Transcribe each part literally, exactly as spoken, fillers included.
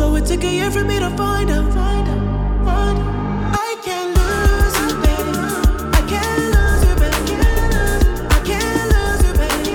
So it took a year for me to find out. Find out, find out. I can't lose you, baby. I can't lose you, baby. I can't lose you, baby.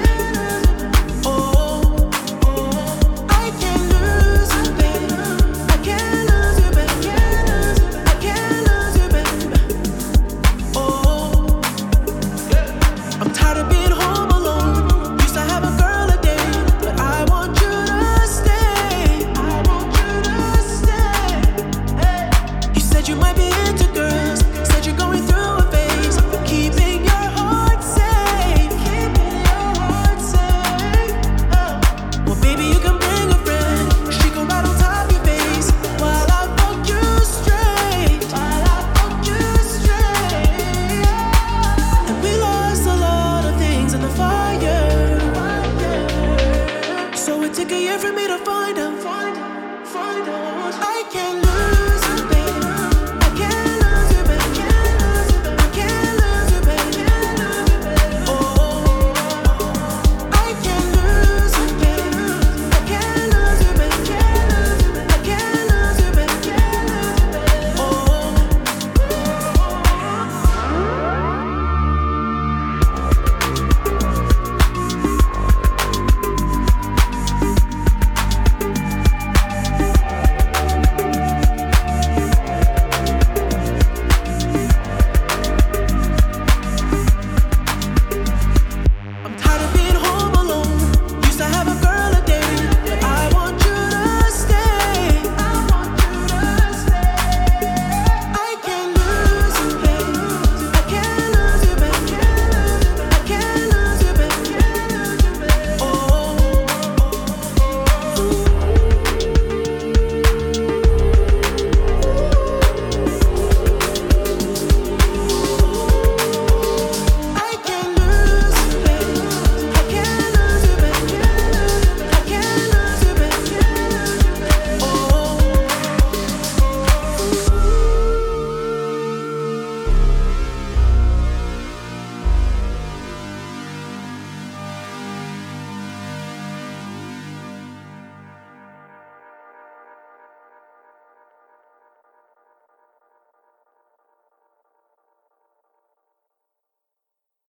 Oh, oh. I can't lose you, baby. I can't lose you, baby. I can't lose you, baby. Oh, I'm tired of being home alone. Used to have a girl a day, but I want you to stay. I want you to stay. Hey. You said you might be into girls. Said you're going through a phase. Keeping your heart safe. Keeping your heart safe. Oh. Well, baby, you can bring a friend. She can ride on top of your face while I fuck you straight. While I fuck you straight. And we lost a lot of things in the fire. So it took a year for me to find out. Find out, find out. I can't lose.